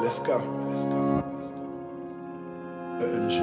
LSK, EMG.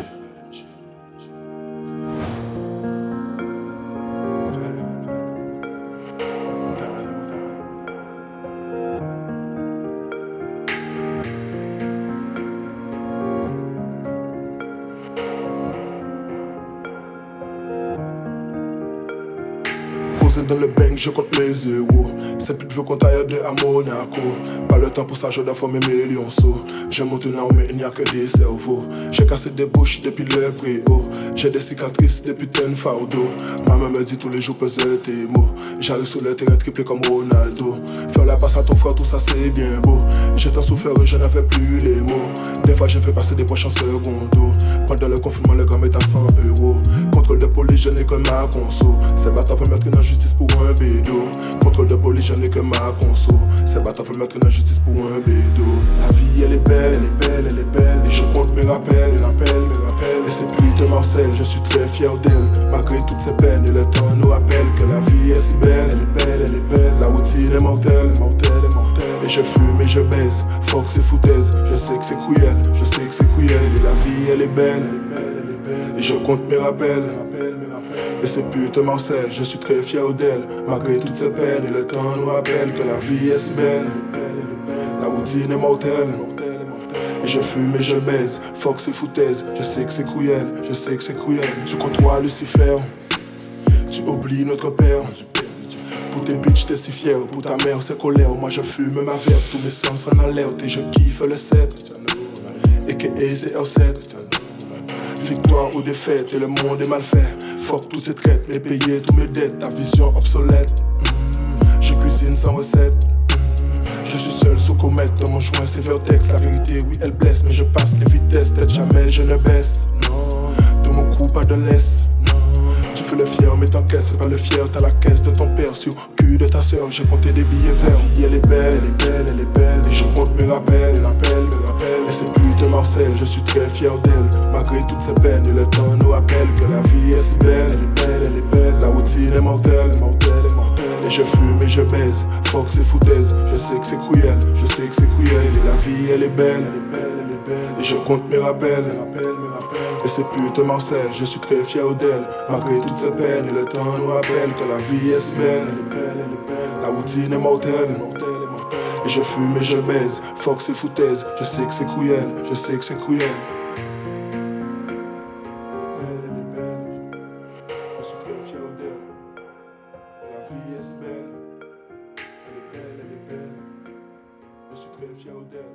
Posé dans le bank, je compte mes euros. C'est plus de vœux qu'on taille de à Monaco. Pas le temps pour ça, je dois faire mes millions sauts. Je monte une arme, mais il n'y a que des cerveaux. J'ai cassé des bouches depuis le préau. J'ai des cicatrices depuis ten fardeaux. Maman me dit tous les jours peser tes mots. J'arrive sur le terrain triplé comme Ronaldo. Faire la passe à ton frère, tout ça c'est bien beau. J'ai tant souffert et je n'avais plus les mots. Des fois j'ai fait passer des poches en secondo. Pendant le confinement, le gramme est à 100 euros. Contrôle de police, je n'ai que ma conso. Ces bâtards veulent mettre une injustice pour un bédo. Contrôle de police, je n'ai que ma conso. Ces bâtards veulent mettre une injustice pour un bédo. La vie elle est belle, elle est belle, elle est belle. Et je compte mes rappels, mes rappels. Et c'est plus de Marcel, je suis très fier d'elle. Malgré toutes ces peines, et le temps nous rappelle que la vie est si belle, elle est belle, elle est belle. La routine est mortelle, mortelle, mortelle. Et je fume et je baise, fuck ces foutaises. Je sais que c'est cruel, je sais que c'est cruel. Et la vie elle est belle, elle est belle, elle est belle. Et je compte mes rappels, et c'est plus de Marcel, je suis très fier d'elle. Malgré toutes ces peines, et le temps nous rappelle que la vie est si belle, la routine est mortelle. Et je fume et je baise, fuck ces foutaises. Je sais que c'est cruel, je sais que c'est cruel. Tu côtoies Lucifer, tu oublies notre père. Pour tes bitches t'es si fier, pour ta mère c'est colère. Moi je fume ma verre, tous mes sens en alerte. Et je kiffe le 7, et que c'est R7. Victoire ou défaite, et le monde est mal fait. Fuck tous ces traites, mais payer tous mes dettes. Ta vision obsolète, je cuisine sans recette. Je suis seul sous comète, dans mon joint c'est vertex. La vérité oui elle blesse, mais je passe les vitesses. Tête jamais je ne baisse, de mon cou pas de laisse. Tu fais le fier mais t'encaisses, fais pas le fier. T'as la caisse de ton père sur cul de ta soeur. J'ai compté des billets verts. La vie elle est belle, elle est belle, elle est belle. Et je compte mes rappels, mes rappels. Et c'est plus de Marcel, je suis très fier d'elle. Malgré toutes ces peines, et le temps nous rappelle que la vie est si belle, elle est belle, elle est belle. La routine est mortelle, mortelle, mortelle. Et je fume et je baise, fuck ces foutaises. Je sais que c'est cruel, je sais que c'est cruel. Et la vie elle est belle, elle est belle, elle est belle. Et je compte mes rappels, et c'est plus de Marcel, je suis très fier d'elle. Malgré toutes ces peines, et le temps nous rappelle que la vie est si belle, elle est belle, elle est belle. La routine est mortelle, mortelle, mortelle. Et je fume et je baise, fuck ces foutaises. Je sais que c'est cruel, je sais que c'est cruel. Elle est belle, je suis très fier d'elle. La vie est si belle, elle est belle, elle est belle. Je suis très fier d'elle.